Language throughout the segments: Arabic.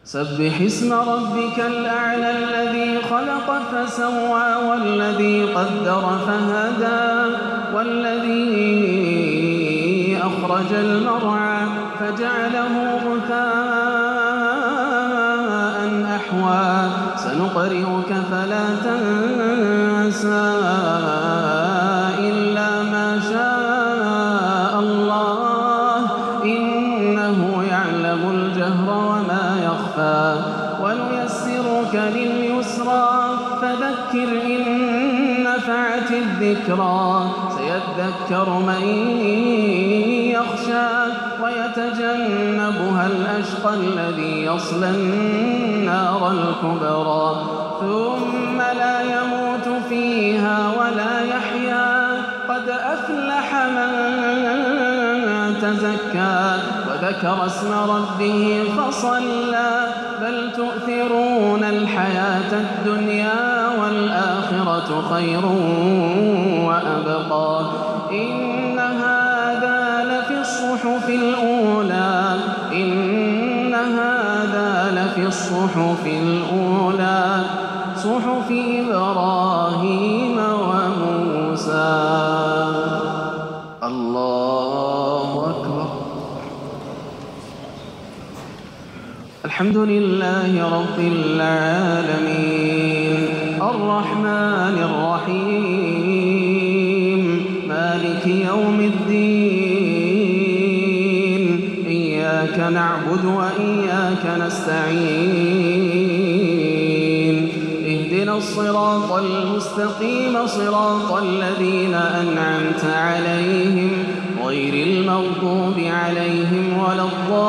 سبح اسم ربك الأعلى الذي خلق فسوى والذي قدر فهدى والذي أخرج المرعى فجعله غثاء أحوى سنقرئك فلا تنسى إلا ما شاء الله إنه يعلم الجهر وما يخفى ونيسرك لليسرى فذكر إن نفعت الذكرى سيذكر من يخشى ويتجنبها الأشقى الذي يصلى النار الكبرى ثم لا يموت فيها ولا يحيا قد أفلح من تزكى وذكر اسم ربه فصلى بل تؤثرون الحياة الدنيا والآخرة خير وأبقى إن هذا لفي الصحف الأولى إن هذا لفي الصحف الأولى صحف إبراهيم وموسى. الله أكبر. الحمد لله رب العالمين الرحمن الرحيم مالك يوم الدين إياك نعبد وإياك نستعين اهدنا الصراط المستقيم صراط الذين أنعمت عليهم غير المغضوب عليهم ولا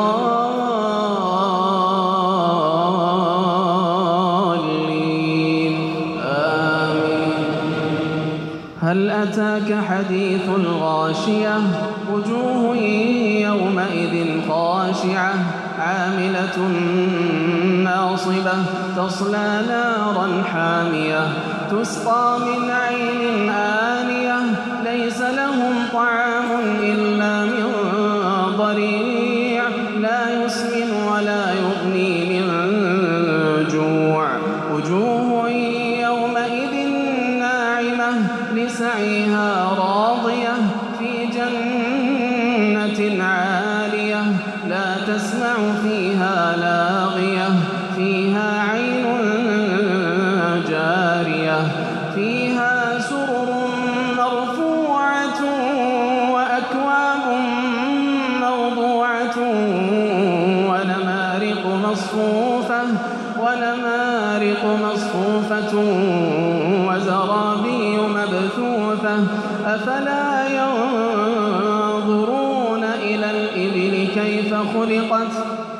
الضالين آمين. هل أتاك حديث الغاشية وجوه يومئذ خاشعة عاملة ناصبة تصلى نارا حامية تسقى من عين آنية ليس لهم طعام إلا من ضريع لا يسمن ولا يغني من جوع وجوه يومئذ ناعمة لسعيها راضية في جنة عالية لا تسمع فيها لاغية فيها عين جارية فيها سرر مرفوعة وأكواب موضوعة ونمارق مصفوفة وزرابي مبثوثة أفلا ينظرون إلى الإبل كيف خلقت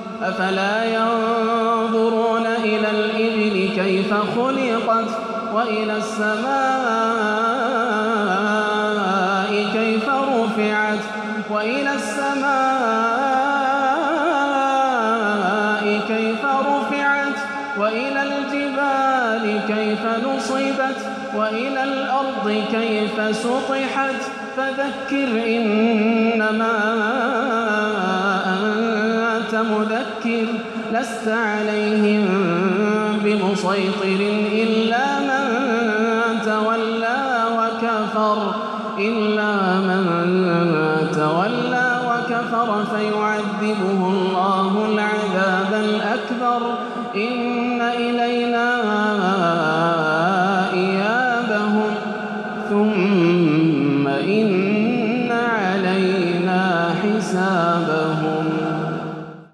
وإلى السماء كيف رفعت وإلى الجبال كيف نصبت وإلى الأرض كيف سطحت فذكر إنما أنت مذكر لست عليهم بمسيطر إلا من تولى وكفر فيعذبه الله العذاب الأكبر إن إلينا إيابهم ثم إن علينا حسابهم.